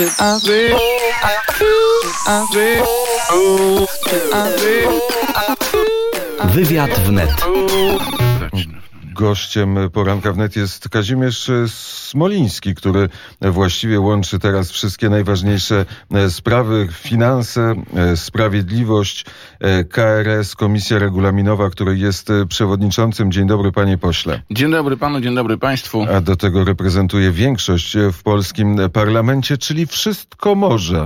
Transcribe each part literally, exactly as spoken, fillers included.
Wywiad wnet. Gościem Poranka Wnet jest Kazimierz Smoliński, który właściwie łączy teraz wszystkie najważniejsze sprawy: finanse, sprawiedliwość, K R S, Komisja Regulaminowa, której jest przewodniczącym. Dzień dobry, panie pośle. Dzień dobry panu, dzień dobry państwu. A do tego reprezentuje większość w polskim parlamencie, czyli wszystko może.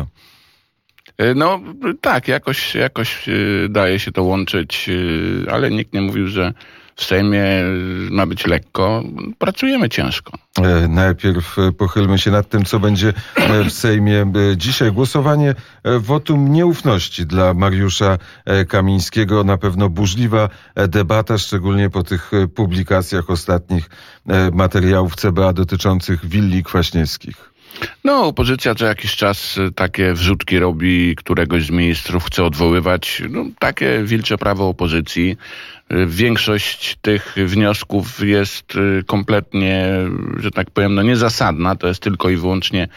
No tak, jakoś, jakoś daje się to łączyć, ale nikt nie mówił, że w Sejmie ma być lekko. Pracujemy ciężko. Najpierw pochylmy się nad tym, co będzie w Sejmie dzisiaj. Głosowanie wotum nieufności dla Mariusza Kamińskiego. Na pewno burzliwa debata, szczególnie po tych publikacjach ostatnich materiałów C B A dotyczących willi Kwaśniewskich. No, opozycja co jakiś czas takie wrzutki robi, któregoś z ministrów chce odwoływać. No, takie wilcze prawo opozycji. Większość tych wniosków jest kompletnie, że tak powiem, no niezasadna. To jest tylko i wyłącznie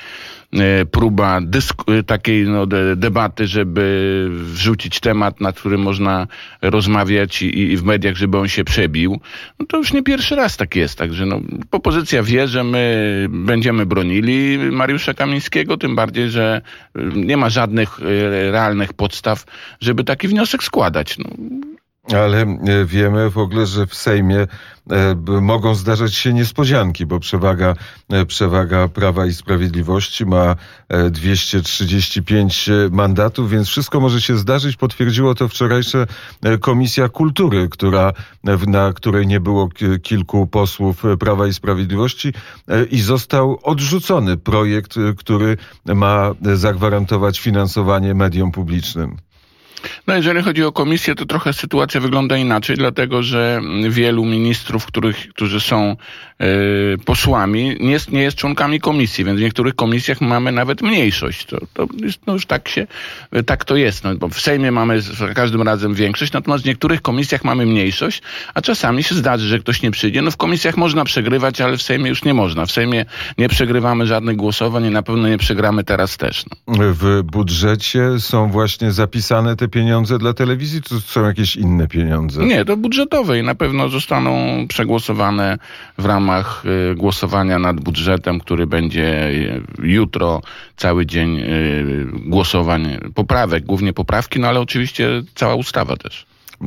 próba dysku, takiej no, de, debaty, żeby wrzucić temat, nad którym można rozmawiać i, i w mediach, żeby on się przebił. No to już nie pierwszy raz tak jest. Także no, opozycja wie, że my będziemy bronili Mariusza Kamińskiego, tym bardziej, że nie ma żadnych realnych podstaw, żeby taki wniosek składać. No. Ale wiemy w ogóle, że w Sejmie mogą zdarzać się niespodzianki, bo przewaga, przewaga Prawa i Sprawiedliwości ma dwieście trzydzieści pięć mandatów, więc wszystko może się zdarzyć. Potwierdziło to wczorajsza Komisja Kultury, która, na której nie było kilku posłów Prawa i Sprawiedliwości, i został odrzucony projekt, który ma zagwarantować finansowanie mediom publicznym. No jeżeli chodzi o komisję, to trochę sytuacja wygląda inaczej, dlatego że wielu ministrów, których, którzy są y, posłami, nie jest, nie jest członkami komisji, więc w niektórych komisjach mamy nawet mniejszość. To, to jest, no już tak się, tak to jest. No, bo w Sejmie mamy za każdym razem większość, natomiast w niektórych komisjach mamy mniejszość, a czasami się zdarzy, że ktoś nie przyjdzie. No w komisjach można przegrywać, ale w Sejmie już nie można. W Sejmie nie przegrywamy żadnych głosowań i na pewno nie przegramy teraz też. No. W budżecie są właśnie zapisane te pieniądze dla telewizji, czy są jakieś inne pieniądze? Nie, to budżetowe i na pewno zostaną przegłosowane w ramach y, głosowania nad budżetem, który będzie y, jutro, cały dzień y, głosowań, poprawek, głównie poprawki, no ale oczywiście cała ustawa też.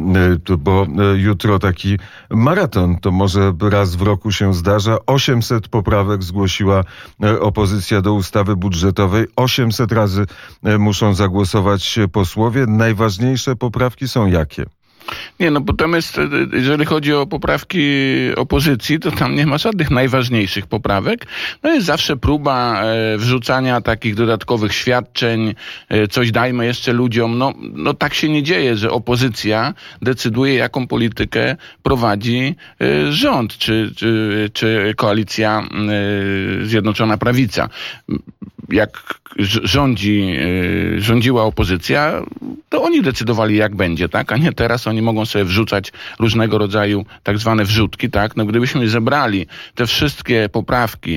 Bo jutro taki maraton, to może raz w roku się zdarza. osiemset poprawek zgłosiła opozycja do ustawy budżetowej. osiemset razy muszą zagłosować posłowie. Najważniejsze poprawki są jakie? Nie, no bo tam jest, jeżeli chodzi o poprawki opozycji, to tam nie ma żadnych najważniejszych poprawek. No jest zawsze próba e, wrzucania takich dodatkowych świadczeń, e, coś dajmy jeszcze ludziom. No, no tak się nie dzieje, że opozycja decyduje, jaką politykę prowadzi e, rząd, czy, czy, czy koalicja e, Zjednoczona Prawica. Jak rządzi, e, rządziła opozycja, to oni decydowali, jak będzie, tak? A nie teraz oni mogą sobie wrzucać różnego rodzaju tak zwane wrzutki, tak? No gdybyśmy zebrali te wszystkie poprawki,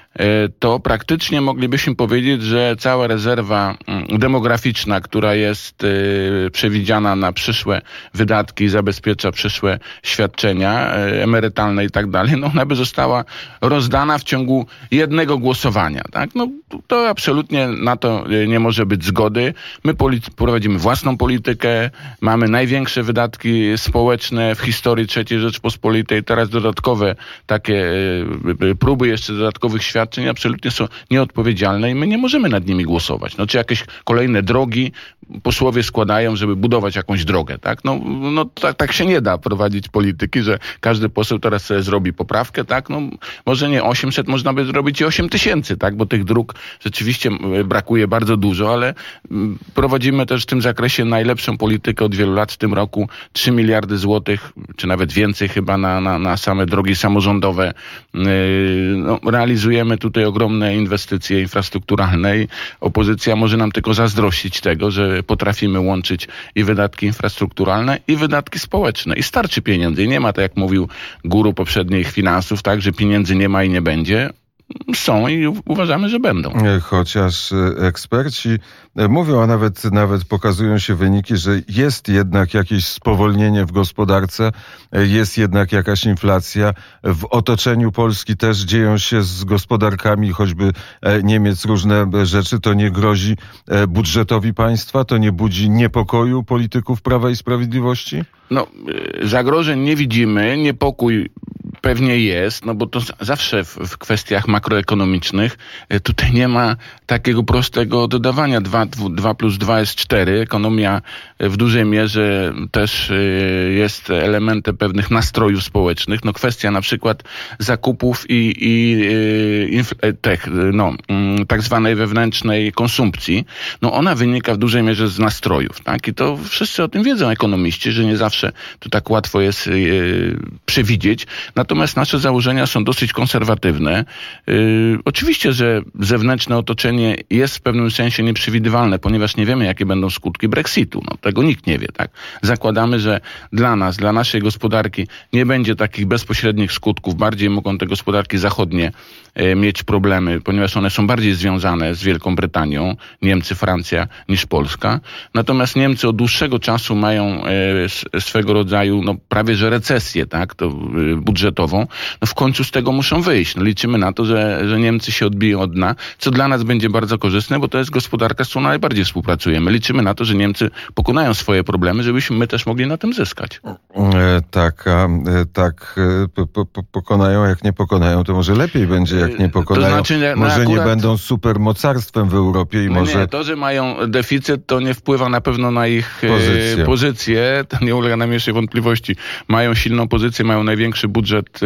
to praktycznie moglibyśmy powiedzieć, że cała rezerwa demograficzna, która jest przewidziana na przyszłe wydatki, zabezpiecza przyszłe świadczenia emerytalne i tak dalej, no ona by została rozdana w ciągu jednego głosowania, tak? No to absolutnie na to nie może być zgody. My polity- prowadzimy własną politykę, mamy największe wydatki społeczne w historii trzeciej Rzeczpospolitej, teraz dodatkowe takie próby jeszcze dodatkowych świadczeń absolutnie są nieodpowiedzialne i my nie możemy nad nimi głosować. No czy jakieś kolejne drogi posłowie składają, żeby budować jakąś drogę, tak? No, no tak, tak się nie da prowadzić polityki, że każdy poseł teraz sobie zrobi poprawkę, tak? No może nie osiemset, można by zrobić i osiem tysięcy, tak? Bo tych dróg rzeczywiście brakuje bardzo dużo, ale prowadzimy też w tym zakresie najlepszą politykę od wielu lat. W tym roku trzy miliardy złotych, czy nawet więcej chyba na, na, na same drogi samorządowe. No, realizujemy tutaj ogromne inwestycje infrastrukturalne i opozycja może nam tylko zazdrościć tego, że potrafimy łączyć i wydatki infrastrukturalne, i wydatki społeczne. I starczy pieniędzy. I nie ma, tak jak mówił guru poprzednich finansów, tak, że pieniędzy nie ma i nie będzie. są i uważamy, że będą. Chociaż eksperci mówią, a nawet, nawet pokazują się wyniki, że jest jednak jakieś spowolnienie w gospodarce, jest jednak jakaś inflacja. W otoczeniu Polski też dzieją się z gospodarkami, choćby Niemiec, różne rzeczy. To nie grozi budżetowi państwa? To nie budzi niepokoju polityków Prawa i Sprawiedliwości? No, zagrożeń nie widzimy, niepokój pewnie jest, no bo to zawsze w, w kwestiach makroekonomicznych tutaj nie ma takiego prostego dodawania. dwa plus dwa jest cztery. Ekonomia w dużej mierze też jest elementem pewnych nastrojów społecznych. No kwestia na przykład zakupów i, i infl- tech, no, tak zwanej wewnętrznej konsumpcji, no ona wynika w dużej mierze z nastrojów, tak? I to wszyscy o tym wiedzą ekonomiści, że nie zawsze to tak łatwo jest przewidzieć. Natomiast nasze założenia są dosyć konserwatywne. Yy, oczywiście, że zewnętrzne otoczenie jest w pewnym sensie nieprzewidywalne, ponieważ nie wiemy, jakie będą skutki Brexitu. No, tego nikt nie wie, tak? Zakładamy, że dla nas, dla naszej gospodarki nie będzie takich bezpośrednich skutków. Bardziej mogą te gospodarki zachodnie e, mieć problemy, ponieważ one są bardziej związane z Wielką Brytanią, Niemcy, Francja, niż Polska. Natomiast Niemcy od dłuższego czasu mają e, swego rodzaju, no prawie że recesję, tak? To e, budżetową. No w końcu z tego muszą wyjść. No liczymy na to, że, że Niemcy się odbiją od dna, co dla nas będzie bardzo korzystne, bo to jest gospodarka, z którą najbardziej współpracujemy. Liczymy na to, że Niemcy pokonają swoje problemy, żebyśmy my też mogli na tym zyskać. E, tak, a, e, tak e, po, po, pokonają, jak nie pokonają, to może lepiej będzie, jak nie pokonają. To znaczy, no może akurat nie będą supermocarstwem w Europie i no może... Nie, to, że mają deficyt, to nie wpływa na pewno na ich pozycję. pozycję. To nie ulega najmniejszej wątpliwości. Mają silną pozycję, mają największy budżet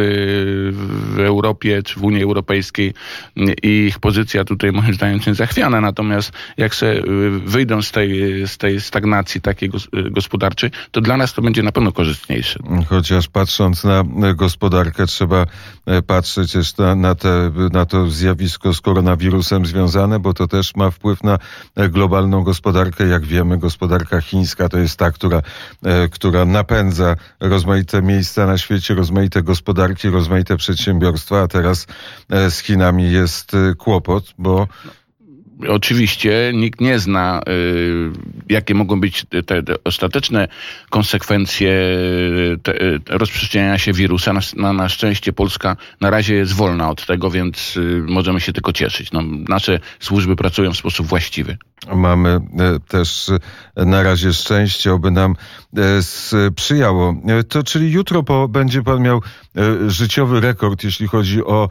w Europie czy w Unii Europejskiej i ich pozycja tutaj moim zdaniem jest zachwiana. Natomiast jak se wyjdą z tej, z tej stagnacji takiej gospodarczej, to dla nas to będzie na pewno korzystniejsze. Chociaż patrząc na gospodarkę, trzeba patrzeć też na, na, te, na to zjawisko z koronawirusem związane, bo to też ma wpływ na globalną gospodarkę. Jak wiemy, gospodarka chińska to jest ta, która, która napędza rozmaite miejsca na świecie, rozmaite gospodarki, rozmaite przedsiębiorstwa, a teraz z Chinami jest kłopot, bo Oczywiście nikt nie zna, y, jakie mogą być te, te ostateczne konsekwencje te, rozprzestrzeniania się wirusa. Na, na, na szczęście Polska na razie jest wolna od tego, więc y, możemy się tylko cieszyć. No, nasze służby pracują w sposób właściwy. Mamy też na razie szczęście, oby nam sprzyjało. To czyli jutro po, będzie pan miał życiowy rekord, jeśli chodzi o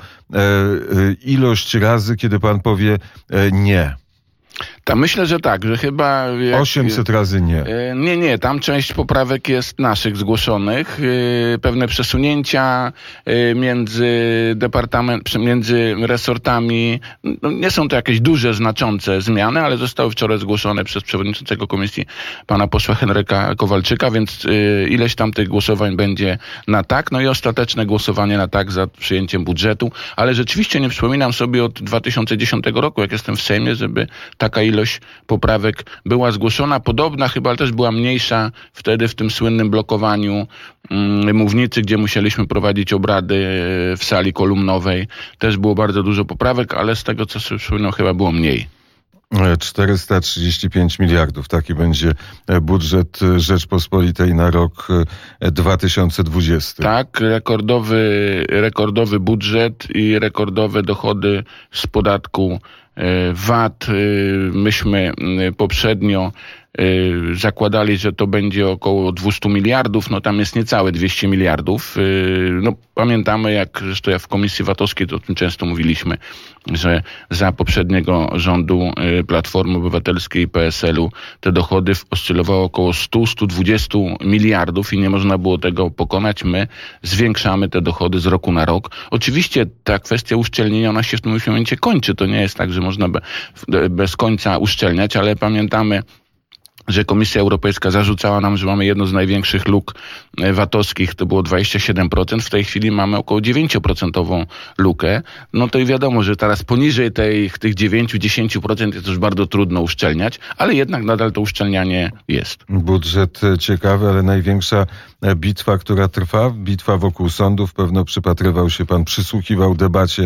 ilość razy, kiedy pan powie nie. Ta, myślę, że tak, że chyba... Jak, osiemset razy nie. Nie, nie, tam część poprawek jest naszych zgłoszonych. Pewne przesunięcia między departament, między resortami. No, nie są to jakieś duże, znaczące zmiany, ale zostały wczoraj zgłoszone przez przewodniczącego komisji, pana posła Henryka Kowalczyka, więc ileś tam tych głosowań będzie na tak. No i ostateczne głosowanie na tak za przyjęciem budżetu. Ale rzeczywiście nie przypominam sobie od dwa tysiące dziesiątego roku, jak jestem w Sejmie, żeby taka ilość poprawek była zgłoszona. Podobna chyba, ale też była mniejsza wtedy w tym słynnym blokowaniu mm, mównicy, gdzie musieliśmy prowadzić obrady w sali kolumnowej. Też było bardzo dużo poprawek, ale z tego, co sobie przypominam, chyba było mniej. czterysta trzydzieści pięć miliardów. Taki będzie budżet Rzeczpospolitej na rok dwa tysiące dwudziesty. Tak, rekordowy, rekordowy budżet i rekordowe dochody z podatku V A T. Myśmy poprzednio zakładali, że to będzie około dwieście miliardów, no tam jest niecałe dwieście miliardów. No pamiętamy, jak zresztą ja w Komisji V A T-owskiej to o tym często mówiliśmy, że za poprzedniego rządu Platformy Obywatelskiej i P S L-u te dochody oscylowały około sto do stu dwudziestu miliardów i nie można było tego pokonać. My zwiększamy te dochody z roku na rok. Oczywiście ta kwestia uszczelnienia, ona się w tym momencie kończy. To nie jest tak, że można be, bez końca uszczelniać, ale pamiętamy, że Komisja Europejska zarzucała nam, że mamy jedno z największych luk V A T-owskich, to było dwadzieścia siedem procent, w tej chwili mamy około dziewięć procent lukę. No to i wiadomo, że teraz poniżej tej, tych dziewięć do dziesięciu procent jest już bardzo trudno uszczelniać, ale jednak nadal to uszczelnianie jest. Budżet ciekawy, ale największa bitwa, która trwa, bitwa wokół sądów. Pewno przypatrywał się pan, przysłuchiwał debacie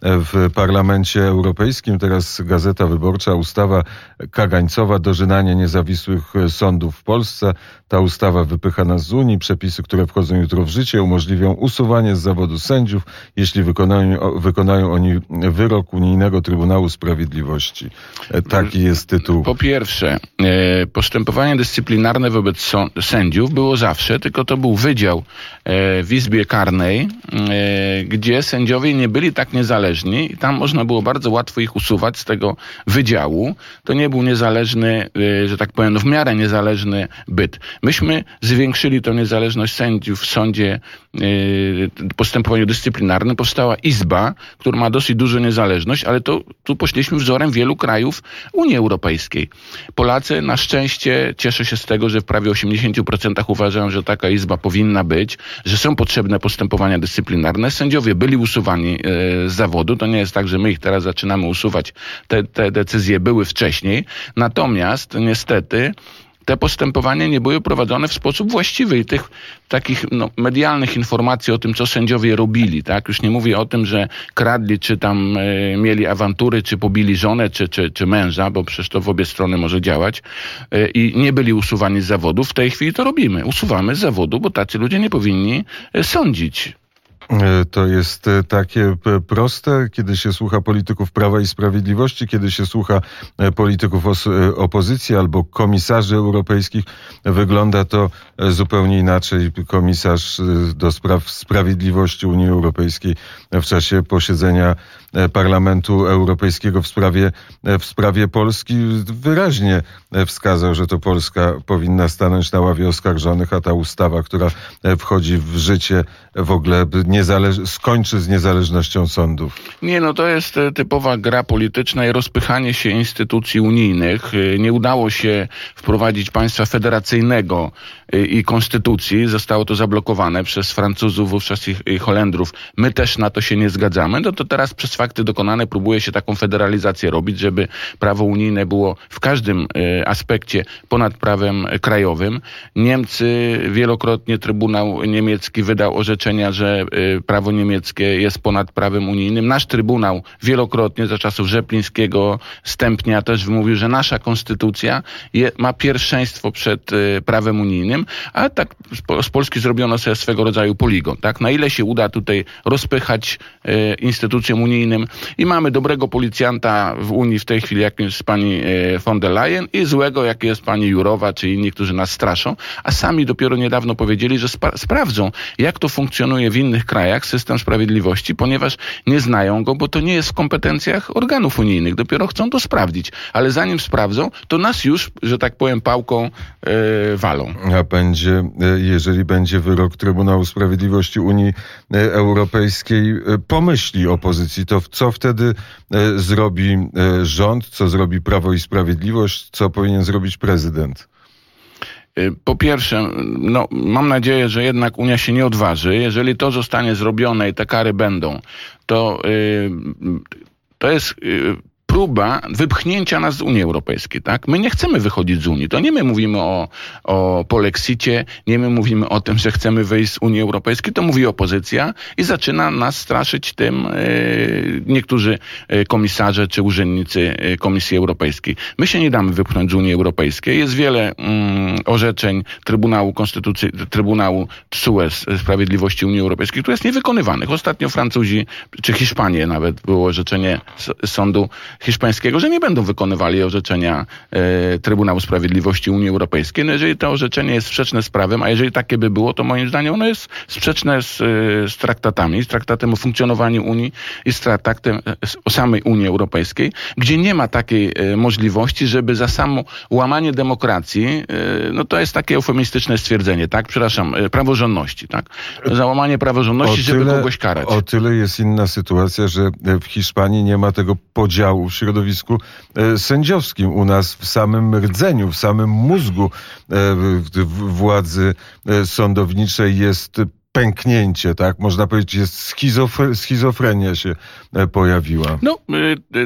w Parlamencie Europejskim. Teraz Gazeta Wyborcza, ustawa kagańcowa, dożynanie niezawisłych sądów w Polsce. Ta ustawa wypycha nas z Unii. Przepisy, które wchodzą jutro w życie, umożliwią usuwanie z zawodu sędziów, jeśli wykonają, wykonają oni wyrok Unijnego Trybunału Sprawiedliwości. Taki jest tytuł. Po pierwsze, postępowanie dyscyplinarne wobec sędziów było zawsze, tylko to był wydział w Izbie Karnej, gdzie sędziowie nie byli tak niezależni i tam można było bardzo łatwo ich usuwać z tego wydziału. To nie był niezależny, że tak powiem, no w miarę niezależny byt. Myśmy zwiększyli tę niezależność sędziów w sądzie, postępowaniu dyscyplinarnym. Powstała izba, która ma dosyć dużą niezależność, ale to tu poszliśmy wzorem wielu krajów Unii Europejskiej. Polacy na szczęście, cieszę się z tego, że w prawie osiemdziesiąt procent uważają, że taka izba powinna być, że są potrzebne postępowania dyscyplinarne. Sędziowie byli usuwani z zawodu. To nie jest tak, że my ich teraz zaczynamy usuwać. Te, te decyzje były wcześniej. Natomiast niestety te postępowania nie były prowadzone w sposób właściwy i tych takich no, medialnych informacji o tym, co sędziowie robili, tak? Już nie mówię o tym, że kradli, czy tam e, mieli awantury, czy pobili żonę, czy, czy, czy męża, bo przecież to w obie strony może działać e, i nie byli usuwani z zawodu. W tej chwili to robimy. Usuwamy z zawodu, bo tacy ludzie nie powinni e, sądzić. To jest takie proste, kiedy się słucha polityków Prawa i Sprawiedliwości, kiedy się słucha polityków opozycji albo komisarzy europejskich. Wygląda to zupełnie inaczej. Komisarz do spraw sprawiedliwości Unii Europejskiej w czasie posiedzenia Parlamentu Europejskiego w sprawie, w sprawie Polski wyraźnie wskazał, że to Polska powinna stanąć na ławie oskarżonych, a ta ustawa, która wchodzi w życie, w ogóle niezależ- skończy z niezależnością sądów. Nie, no to jest typowa gra polityczna i rozpychanie się instytucji unijnych. Nie udało się wprowadzić państwa federacyjnego i konstytucji. Zostało to zablokowane przez Francuzów, wówczas i, i Holendrów. My też na to się nie zgadzamy. No to teraz przez fakty dokonane próbuje się taką federalizację robić, żeby prawo unijne było w każdym y, aspekcie ponad prawem krajowym. Niemcy, wielokrotnie Trybunał Niemiecki wydał orzeczenia, że y, prawo niemieckie jest ponad prawem unijnym. Nasz Trybunał wielokrotnie za czasów Rzeplińskiego, Stępnia też wymówił, że nasza konstytucja je, ma pierwszeństwo przed y, prawem unijnym, a tak z, z Polski zrobiono sobie swego rodzaju poligon. Tak? Na ile się uda tutaj rozpychać y, instytucjom unijnym i mamy dobrego policjanta w Unii w tej chwili, jakim jest pani y, von der Leyen, i złego, jak jest pani Jurowa, czy inni, którzy nas straszą, a sami dopiero niedawno powiedzieli, że spa- sprawdzą, jak to funkcjonuje w innych krajach, system sprawiedliwości, ponieważ nie znają go, bo to nie jest w kompetencjach organów unijnych. Dopiero chcą to sprawdzić. Ale zanim sprawdzą, to nas już, że tak powiem, pałką yy, walą. A będzie, jeżeli będzie wyrok Trybunału Sprawiedliwości Unii Europejskiej, pomyśli opozycji, to co wtedy zrobi rząd, co zrobi Prawo i Sprawiedliwość, co powinien zrobić prezydent? Po pierwsze, no, mam nadzieję, że jednak Unia się nie odważy. Jeżeli to zostanie zrobione i te kary będą, to yy, to jest... Yy, próba wypchnięcia nas z Unii Europejskiej, tak? My nie chcemy wychodzić z Unii. To nie my mówimy o, o polexicie, nie my mówimy o tym, że chcemy wyjść z Unii Europejskiej, to mówi opozycja i zaczyna nas straszyć tym yy, niektórzy yy, komisarze czy urzędnicy yy, Komisji Europejskiej. My się nie damy wypchnąć z Unii Europejskiej. Jest wiele yy, orzeczeń Trybunału Konstytucji, Trybunału T S U E Sprawiedliwości Unii Europejskiej, które jest niewykonywanych. Ostatnio Francuzi, czy Hiszpanie nawet było orzeczenie s- sądu hiszpańskiego, że nie będą wykonywali orzeczenia e, Trybunału Sprawiedliwości Unii Europejskiej. No jeżeli to orzeczenie jest sprzeczne z prawem, a jeżeli takie by było, to moim zdaniem ono jest sprzeczne z, z traktatami, z traktatem o funkcjonowaniu Unii i z traktatem o samej Unii Europejskiej, gdzie nie ma takiej e, możliwości, żeby za samo łamanie demokracji, e, no to jest takie eufemistyczne stwierdzenie, tak? Przepraszam, e, praworządności, tak? Za łamanie praworządności, tyle, żeby kogoś karać. O tyle jest inna sytuacja, że w Hiszpanii nie ma tego podziału w środowisku e, sędziowskim. U nas w samym rdzeniu, w samym mózgu e, w, w władzy e, sądowniczej jest pęknięcie, tak? Można powiedzieć, jest schizofre- schizofrenia się e, pojawiła. No, y, y,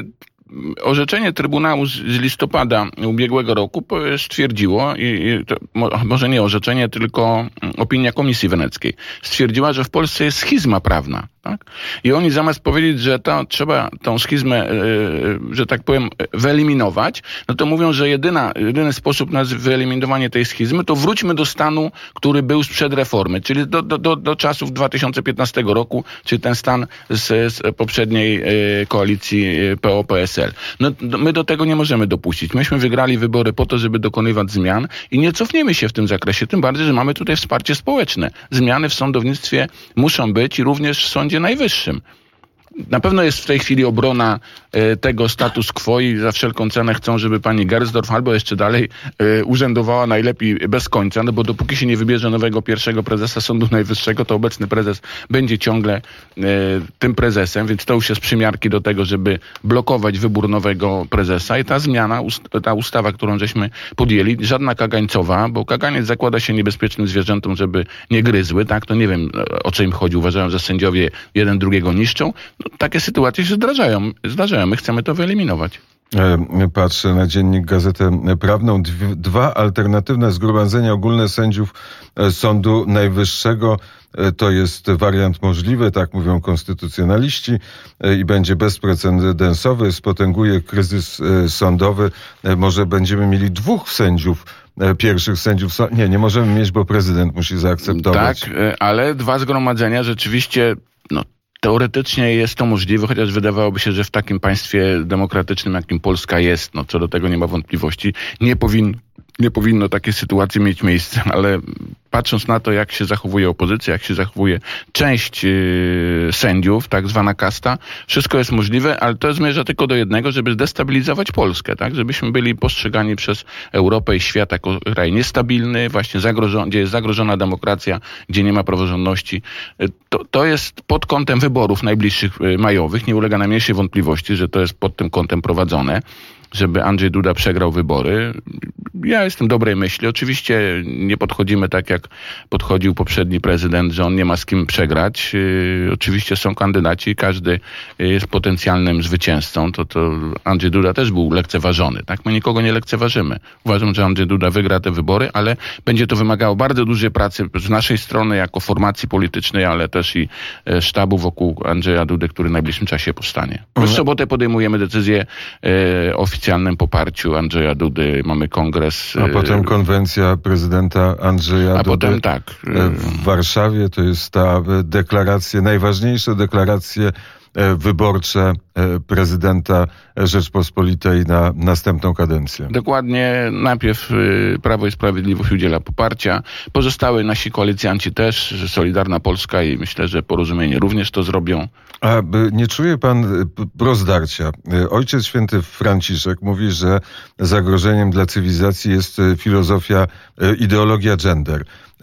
orzeczenie Trybunału z, z listopada ubiegłego roku stwierdziło, i, i to, może nie orzeczenie, tylko opinia Komisji Weneckiej, stwierdziła, że w Polsce jest schizma prawna. Tak? I oni zamiast powiedzieć, że to, trzeba tą schizmę, yy, że tak powiem, wyeliminować, no to mówią, że jedyna, jedyny sposób na wyeliminowanie tej schizmy to wróćmy do stanu, który był sprzed reformy, czyli do, do, do, do czasów dwa tysiące piętnastego roku, czyli ten stan z, z poprzedniej yy, koalicji yy, P O P S L. No my do tego nie możemy dopuścić. Myśmy wygrali wybory po to, żeby dokonywać zmian i nie cofniemy się w tym zakresie, tym bardziej, że mamy tutaj wsparcie społeczne. Zmiany w sądownictwie muszą być i również w Sądzie Najwyższym. Na pewno jest w tej chwili obrona e, tego status quo i za wszelką cenę chcą, żeby pani Gersdorf albo jeszcze dalej e, urzędowała najlepiej bez końca, no bo dopóki się nie wybierze nowego pierwszego prezesa Sądu Najwyższego, to obecny prezes będzie ciągle e, tym prezesem, więc to już jest przymiarki do tego, żeby blokować wybór nowego prezesa i ta zmiana, ust ta ustawa, którą żeśmy podjęli, żadna kagańcowa, bo kaganiec zakłada się niebezpiecznym zwierzętom, żeby nie gryzły, tak? To nie wiem, o co im chodzi. Uważają, że sędziowie jeden drugiego niszczą. No, takie sytuacje się zdarzają. zdarzają. My chcemy to wyeliminować. Patrzę na dziennik Gazetę Prawną. Dwa alternatywne zgromadzenia ogólne sędziów Sądu Najwyższego to jest wariant możliwy, tak mówią konstytucjonaliści, i będzie bezprecedensowy, spotęguje kryzys sądowy. Może będziemy mieli dwóch sędziów, pierwszych sędziów. Nie, nie możemy mieć, bo prezydent musi zaakceptować. Tak, ale dwa zgromadzenia rzeczywiście, no, teoretycznie jest to możliwe, chociaż wydawałoby się, że w takim państwie demokratycznym, jakim Polska jest, no co do tego nie ma wątpliwości, nie powin, nie powinno takie sytuacje mieć miejsca, ale patrząc na to, jak się zachowuje opozycja, jak się zachowuje część yy, sędziów, tak zwana kasta, wszystko jest możliwe, ale to zmierza tylko do jednego, żeby zdestabilizować Polskę, tak, żebyśmy byli postrzegani przez Europę i świat jako kraj niestabilny, właśnie zagrożony, gdzie jest zagrożona demokracja, gdzie nie ma praworządności. To, to jest pod kątem wyborów najbliższych yy, majowych, nie ulega najmniejszej wątpliwości, że to jest pod tym kątem prowadzone, żeby Andrzej Duda przegrał wybory. Ja jestem dobrej myśli. Oczywiście nie podchodzimy tak, jak podchodził poprzedni prezydent, że on nie ma z kim przegrać. Yy, oczywiście są kandydaci, każdy jest potencjalnym zwycięzcą. To, to Andrzej Duda też był lekceważony. Tak? My nikogo nie lekceważymy. Uważam, że Andrzej Duda wygra te wybory, ale będzie to wymagało bardzo dużej pracy z naszej strony jako formacji politycznej, ale też i e, sztabu wokół Andrzeja Dudy, który w najbliższym czasie powstanie. W sobotę podejmujemy decyzję e, oficjalną, oficjalnym poparciu Andrzeja Dudy. Mamy kongres. A potem konwencja prezydenta Andrzeja A Dudy. potem tak. W Warszawie to jest ta deklaracja, najważniejsze deklaracje wyborcze prezydenta Rzeczpospolitej na następną kadencję. Dokładnie. Najpierw Prawo i Sprawiedliwość udziela poparcia. Pozostałe nasi koalicjanci też, Solidarna Polska i myślę, że Porozumienie również to zrobią. A nie czuje pan rozdarcia? Ojciec Święty Franciszek mówi, że zagrożeniem dla cywilizacji jest filozofia, ideologia gender.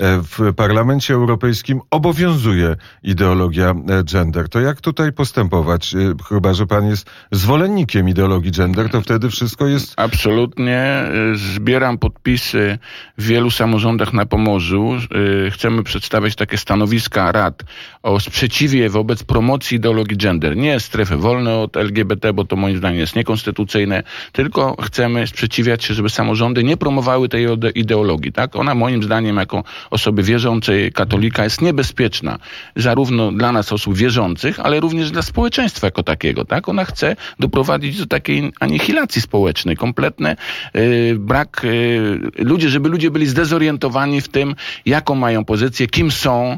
W Parlamencie Europejskim obowiązuje ideologia gender. To jak tutaj postępować? Chyba że pan jest zwolennikiem ideologii gender, to wtedy wszystko jest... Absolutnie. Zbieram podpisy w wielu samorządach na Pomorzu. Chcemy przedstawiać takie stanowiska rad o sprzeciwie wobec promocji ideologii gender. Nie strefy wolne od L G B T, bo to moim zdaniem jest niekonstytucyjne, tylko chcemy sprzeciwiać się, żeby samorządy nie promowały tej ideologii. Tak? Ona moim zdaniem jako osoby wierzącej, katolika jest niebezpieczna. Zarówno dla nas osób wierzących, ale również dla społeczeństwa jako takiego. Tak? Ona chce doprowadzić do takiej anihilacji społecznej, kompletny yy, brak yy, ludzie, żeby ludzie byli zdezorientowani w tym, jaką mają pozycję, kim są.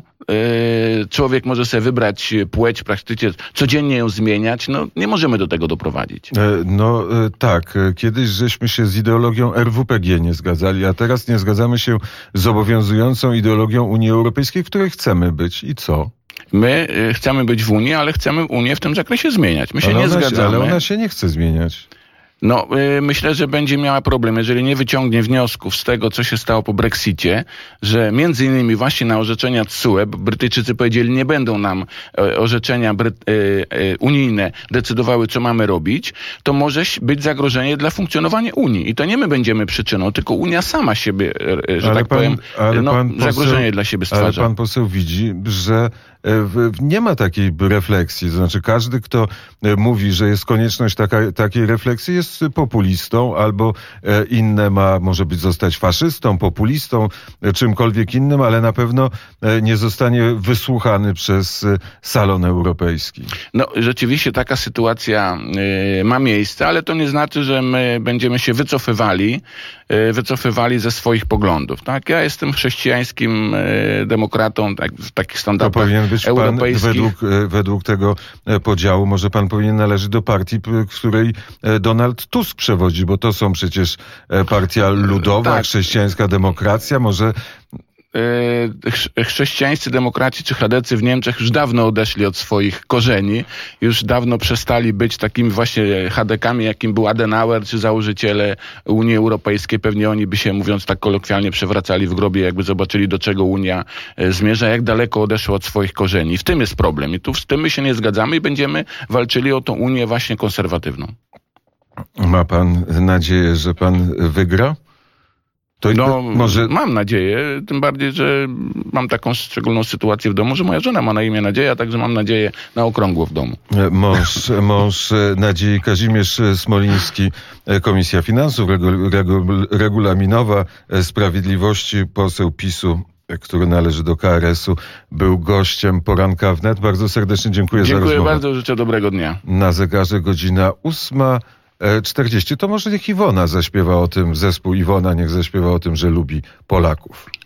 Yy, człowiek może sobie wybrać płeć, praktycznie codziennie ją zmieniać. No, nie możemy do tego doprowadzić. No tak, kiedyś żeśmy się z ideologią R W P G nie zgadzali, a teraz nie zgadzamy się z obowiązującą ideologią Unii Europejskiej, w której chcemy być. I co? My y, chcemy być w Unii, ale chcemy Unię w tym zakresie zmieniać. My się ale nie ona zgadzamy. Się, ale ona się nie chce zmieniać. No, y, myślę, że będzie miała problem, jeżeli nie wyciągnie wniosków z tego, co się stało po Brexicie, że między innymi właśnie na orzeczenia T S U E, bo Brytyjczycy powiedzieli, nie będą nam y, orzeczenia bry, y, y, unijne decydowały, co mamy robić, to może być zagrożenie dla funkcjonowania Unii. I to nie my będziemy przyczyną, tylko Unia sama siebie, y, że ale tak pan, powiem, ale no, pan poseł, zagrożenie dla siebie stwarza. Ale pan poseł widzi, że w, nie ma takiej refleksji. To znaczy każdy, kto mówi, że jest konieczność taka, takiej refleksji, jest populistą albo inne ma, może być zostać faszystą, populistą, czymkolwiek innym, ale na pewno nie zostanie wysłuchany przez salon europejski. No rzeczywiście taka sytuacja y, ma miejsce, ale to nie znaczy, że my będziemy się wycofywali, y, wycofywali ze swoich poglądów. Tak? Ja jestem chrześcijańskim y, demokratą tak, w takich standardach to powinien być europejskich. Pan według, według tego podziału, może pan powinien należeć do partii, której Donald Tusk przewodzi, bo to są przecież partia ludowa, tak. Chrześcijańska demokracja, może... Chrześcijańscy demokraci czy chadecy w Niemczech już dawno odeszli od swoich korzeni, już dawno przestali być takimi właśnie chadekami, jakim był Adenauer czy założyciele Unii Europejskiej. Pewnie oni by się, mówiąc tak kolokwialnie, przewracali w grobie, jakby zobaczyli, do czego Unia zmierza, jak daleko odeszła od swoich korzeni. W tym jest problem i tu z tym my się nie zgadzamy i będziemy walczyli o tą Unię właśnie konserwatywną. Ma pan nadzieję, że pan wygra? To no, może... mam nadzieję, tym bardziej, że mam taką szczególną sytuację w domu, że moja żona ma na imię Nadzieja, także mam nadzieję na okrągło w domu. Mąż, mąż Nadziei Kazimierz Smoliński, Komisja Finansów Regu, Regu, Regulaminowa Sprawiedliwości, poseł PiSu, który należy do K R S u, był gościem Poranka Wnet. Bardzo serdecznie dziękuję, dziękuję za rozmowę. Dziękuję bardzo, życzę dobrego dnia. Na zegarze godzina ósma czterdzieści. To może niech Iwona zaśpiewa o tym, zespół Iwona niech zaśpiewa o tym, że lubi Polaków.